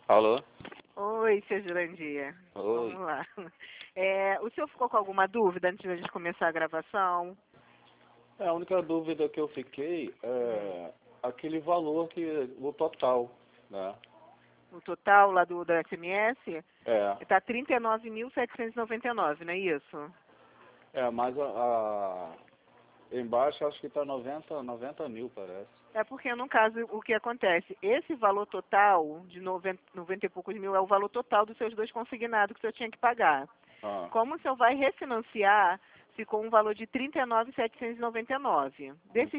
Alô? Oi, seu Jurandir. Oi. Vamos lá. O senhor ficou com alguma dúvida antes de a gente começar a gravação? A única dúvida que eu fiquei é aquele valor o total, né? O total lá da SMS É, está 39.799, não é isso? mas embaixo acho que tá 90 mil, parece. É porque, no caso, o que acontece? Esse valor total de 90 e poucos mil é o valor total dos seus dois consignados que o senhor tinha que pagar. Ah, Como o senhor vai refinanciar, ficou um valor de 39.799. Desses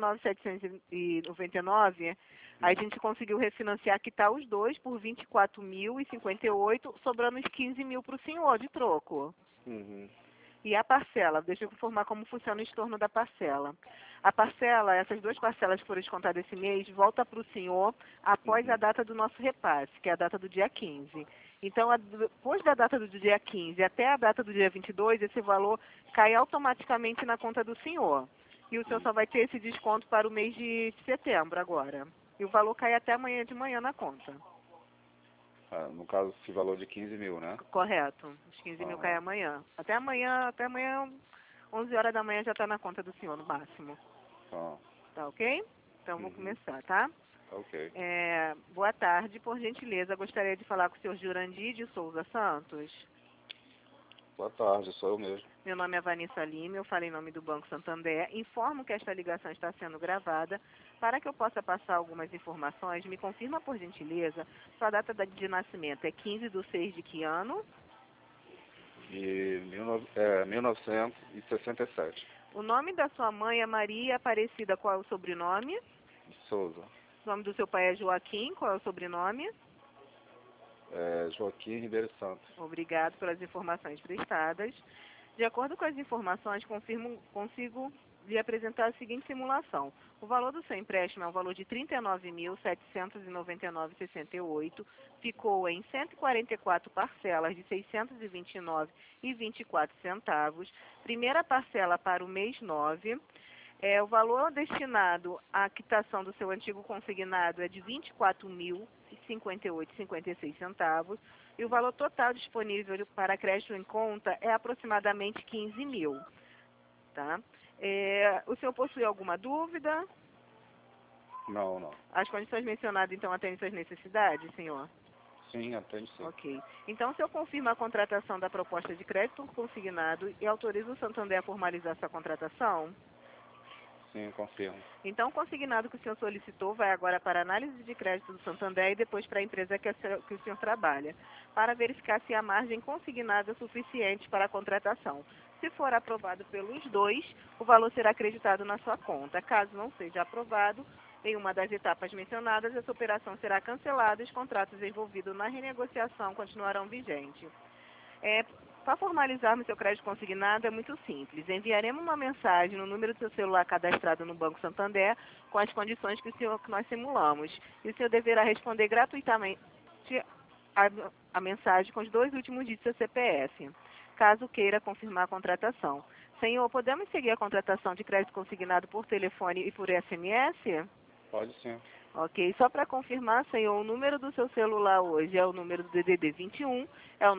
39.799, a gente conseguiu refinanciar, quitar os dois por 24.058, sobrando uns 15 mil para o senhor de troco. uhum, E a parcela, deixa eu informar como funciona o estorno da parcela. A parcela, essas duas parcelas que foram descontadas esse mês, volta para o senhor após a uhum, data do nosso repasse, que é a data do dia 15. Então, depois da data do dia 15 até a data do dia 22, esse valor cai automaticamente na conta do senhor. E o senhor só vai ter esse desconto para o mês de setembro agora. E o valor cai até amanhã de manhã na conta. no caso, esse valor de 15 mil, né? Correto. Os 15 mil cai Aham, amanhã. Até amanhã, 11 horas da manhã já está na conta do senhor, no máximo. ah, Tá ok? Então, vou uhum, começar, tá? ok. Boa tarde, por gentileza, gostaria de falar com o senhor Jurandir de Souza Santos. Boa tarde, sou eu mesmo. Meu nome é Vanessa Lima, eu falo em nome do Banco Santander. Informo que esta ligação está sendo gravada. Para que eu possa passar algumas informações, me confirma, por gentileza, sua data de nascimento é 15/6 de que ano? De 1967. O nome da sua mãe é Maria Aparecida, qual é o sobrenome? De Souza. O nome do seu pai é Joaquim, qual é o sobrenome? Joaquim Ribeiro Santos. Obrigado pelas informações prestadas. De acordo com as informações, consigo lhe apresentar a seguinte simulação. O valor do seu empréstimo é um valor de R$ 39.799,68, ficou em 144 parcelas de R$ 629,24. Primeira parcela para o mês 9. O valor destinado à quitação do seu antigo consignado é de R$ 24.058,56. E o valor total disponível para crédito em conta é aproximadamente 15 mil. Tá? O senhor possui alguma dúvida? Não, não. As condições mencionadas, então, atendem suas necessidades, senhor? Sim, atende sim. Ok. Então, o senhor confirma a contratação da proposta de crédito consignado e autoriza o Santander a formalizar sua contratação? Sim, confirmo. Então, o consignado que o senhor solicitou vai agora para a análise de crédito do Santander e depois para a empresa que o senhor trabalha, para verificar se a margem consignada é suficiente para a contratação. Se for aprovado pelos dois, o valor será acreditado na sua conta. Caso não seja aprovado, em uma das etapas mencionadas, essa operação será cancelada e os contratos envolvidos na renegociação continuarão vigentes. Para formalizarmos seu crédito consignado é muito simples. Enviaremos uma mensagem no número do seu celular cadastrado no Banco Santander com as condições que nós simulamos. E o senhor deverá responder gratuitamente a, a mensagem com os dois últimos dígitos do seu CPF, caso queira confirmar a contratação. Senhor, podemos seguir a contratação de crédito consignado por telefone e por SMS? Pode sim. Ok, só para confirmar, senhor, o número do seu celular hoje é o número do DDD 21, é o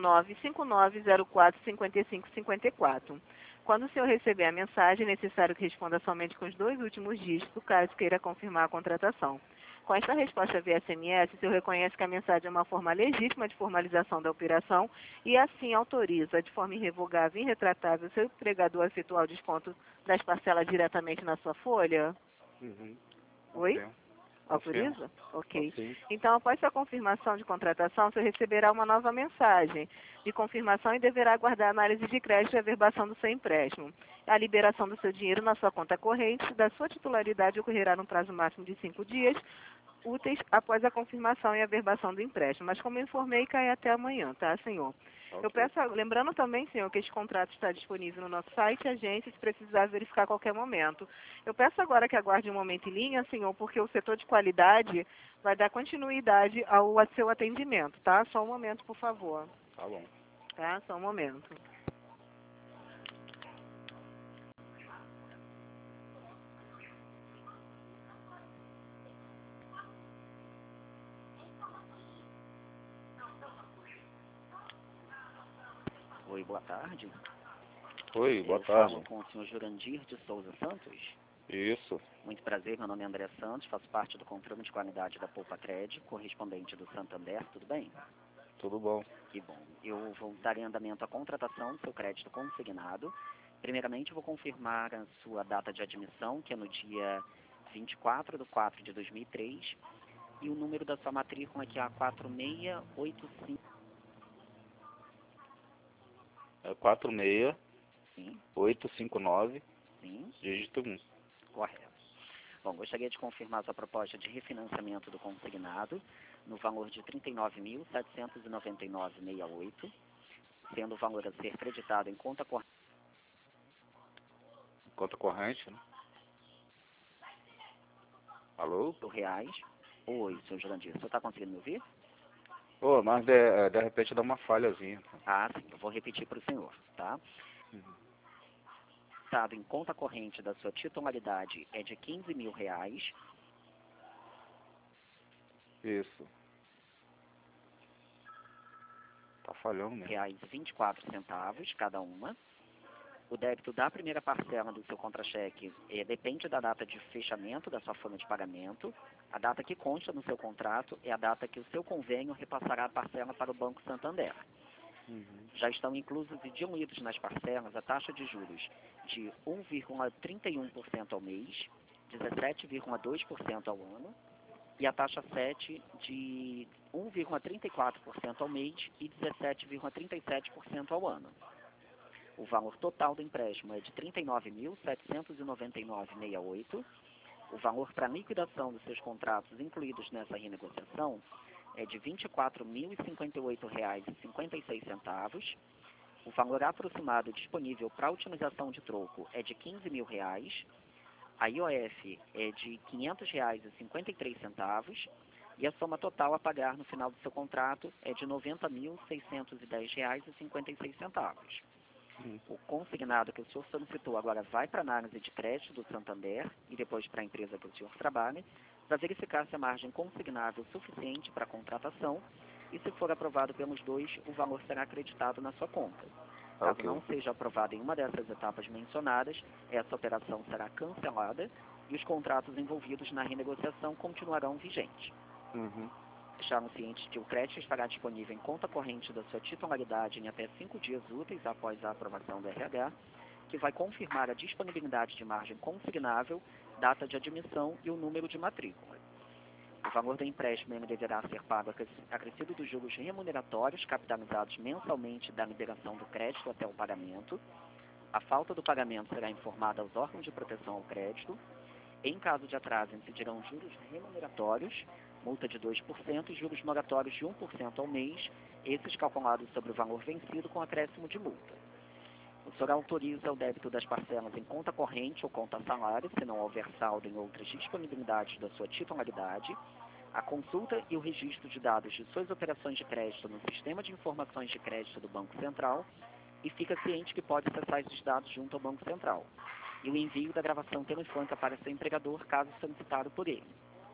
959045554. Quando o senhor receber a mensagem, é necessário que responda somente com os dois últimos dígitos, caso queira confirmar a contratação. Com esta resposta via SMS, o senhor reconhece que a mensagem é uma forma legítima de formalização da operação e assim autoriza, de forma irrevogável e irretratável, o seu empregador a efetuar o desconto das parcelas diretamente na sua folha? Uhum. Oi? Confirmo. Confirmo. Autoriza? Ok. Sim. Então, após sua confirmação de contratação, você receberá uma nova mensagem de confirmação e deverá aguardar a análise de crédito e a averbação do seu empréstimo. A liberação do seu dinheiro na sua conta corrente da sua titularidade ocorrerá no prazo máximo de 5 dias úteis após a confirmação e averbação do empréstimo. Mas, como eu informei, cai até amanhã, tá, senhor? Eu Ok. peço, lembrando também, senhor, que este contrato está disponível no nosso site e agência, se precisar verificar a qualquer momento. Eu peço agora que aguarde um momento em linha, senhor, porque o setor de qualidade vai dar continuidade ao seu atendimento, tá? Só um momento, por favor. Tá bom. Tá? Só um momento. Oi, boa tarde. Oi, boa Eu tarde. falo com o senhor Jurandir de Souza Santos. Isso. Muito prazer, meu nome é André Santos, faço parte do controle de qualidade da Poupa Cred, correspondente do Santander, tudo bem? Tudo bom. Que bom. Eu vou dar em andamento a contratação do seu crédito consignado. Primeiramente, eu vou confirmar a sua data de admissão, que é no dia 24/4/2003, e o número da sua matrícula, que é a 4685. É 46859, Sim, dígito 1. correto. Bom, gostaria de confirmar sua proposta de refinanciamento do consignado no valor de R$ 39.799,68, sendo o valor a ser creditado em conta corrente Conta corrente, né? Alô? de reais. Oi, senhor Jurandir, o senhor está conseguindo me ouvir? Ô, mas de repente dá uma falhazinha. Ah, sim, eu vou repetir para o senhor, tá? Estado em conta corrente da sua titularidade é de R$ 15.000, Isso. Tá falhando mesmo. reais e 24 centavos cada uma. O débito da primeira parcela do seu contra-cheque depende da data de fechamento da sua folha de pagamento. A data que consta no seu contrato é a data que o seu convênio repassará a parcela para o Banco Santander. Já estão inclusos e diluídos nas parcelas a taxa de juros de 1,31% ao mês, 17,2% ao ano, e a taxa 7 de 1,34% ao mês e 17,37% ao ano. O valor total do empréstimo é de R$ 39.799,68. O valor para liquidação dos seus contratos incluídos nessa renegociação é de R$ 24.058,56. O valor aproximado disponível para utilização de troco é de R$ 15.000. A IOF é de R$ 500,53 e a soma total a pagar no final do seu contrato é de R$ 90.610,56. O consignado que o senhor solicitou agora vai para a análise de crédito do Santander e depois para a empresa que o senhor trabalha, para verificar se a margem consignável é suficiente para a contratação e, se for aprovado pelos dois, o valor será acreditado na sua conta. Caso Ok. não seja aprovado em uma dessas etapas mencionadas, essa operação será cancelada e os contratos envolvidos na renegociação continuarão vigentes. Deixaram cientes que o crédito estará disponível em conta corrente da sua titularidade em até 5 dias úteis após a aprovação do RH, que vai confirmar a disponibilidade de margem consignável, data de admissão e o número de matrícula. O valor do empréstimo ainda deverá ser pago acrescido dos juros remuneratórios capitalizados mensalmente da liberação do crédito até o pagamento. A falta do pagamento será informada aos órgãos de proteção ao crédito. Em caso de atraso, incidirão juros remuneratórios, multa de 2% e juros moratórios de 1% ao mês, esses calculados sobre o valor vencido com acréscimo de multa. O senhor autoriza o débito das parcelas em conta corrente ou conta salário, se não houver saldo em outras disponibilidades da sua titularidade, a consulta e o registro de dados de suas operações de crédito no Sistema de Informações de Crédito do Banco Central e fica ciente que pode acessar esses dados junto ao Banco Central, e o envio da gravação telefônica para seu empregador, caso solicitado por ele.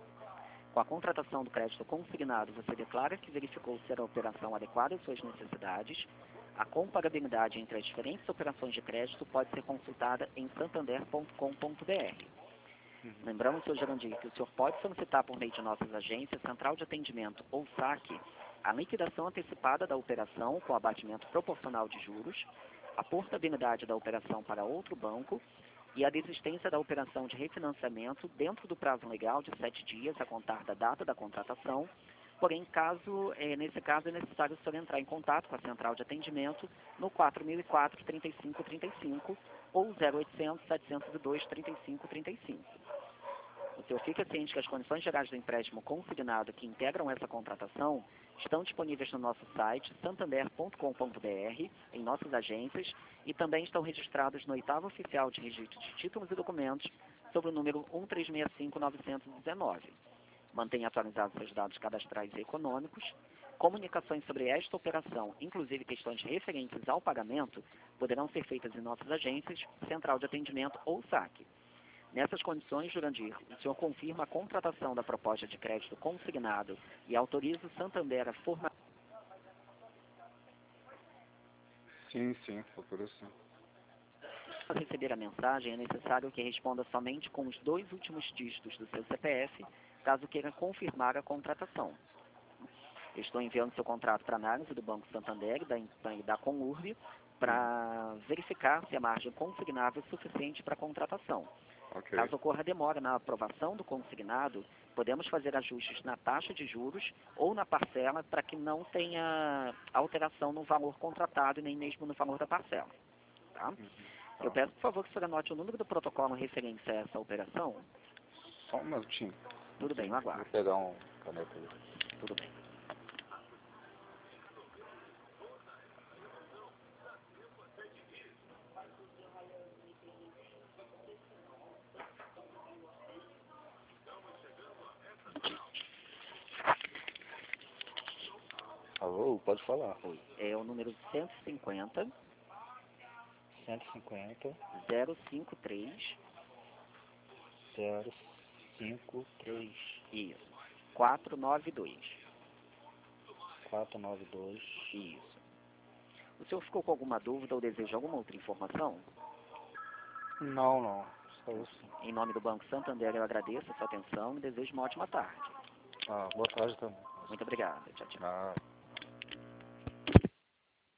Com a contratação do crédito consignado, você declara que verificou ser a operação adequada às suas necessidades. A comparabilidade entre as diferentes operações de crédito pode ser consultada em santander.com.br. Lembramos, Sr. Jurandir, que o senhor pode solicitar por meio de nossas agências, Central de Atendimento ou SAC, a liquidação antecipada da operação com abatimento proporcional de juros, a portabilidade da operação para outro banco e a desistência da operação de refinanciamento dentro do prazo legal de 7 dias a contar da data da contratação. Porém, nesse caso, é necessário o senhor entrar em contato com a Central de Atendimento no 4004-3535 ou 0800-702-3535. O senhor fica ciente que as condições gerais do empréstimo consignado que integram essa contratação estão disponíveis no nosso site, santander.com.br, em nossas agências, e também estão registrados no 8º Oficial de Registro de Títulos e Documentos, sob o número 1365919. Mantenha atualizados seus dados cadastrais e econômicos. Comunicações sobre esta operação, inclusive questões referentes ao pagamento, poderão ser feitas em nossas agências, Central de Atendimento ou SAC. Nessas condições, Jurandir, o senhor confirma a contratação da proposta de crédito consignado e autoriza o Santander a formar... Sim, sim, procura sim. Para receber a mensagem, é necessário que responda somente com os 2 últimos dígitos do seu CPF, caso queira confirmar a contratação. Estou enviando seu contrato para análise do Banco Santander e da Conurb para verificar se a margem consignável é suficiente para a contratação. Ok. Caso ocorra demora na aprovação do consignado, podemos fazer ajustes na taxa de juros ou na parcela para que não tenha alteração no valor contratado e nem mesmo no valor da parcela. Tá? Eu peço, por favor, que o senhor anote o número do protocolo referente a essa operação. Só um minutinho. Tudo bem, eu aguardo. Vou pegar um caneta aí. Tudo bem. Alô, pode falar. É o número 150 150 053 053 isso 492 492. isso. O senhor ficou com alguma dúvida ou deseja alguma outra informação? Não. Só isso. Em nome do Banco Santander, eu agradeço a sua atenção e desejo uma ótima tarde. Boa tarde também. Muito obrigado. Tchau, tchau.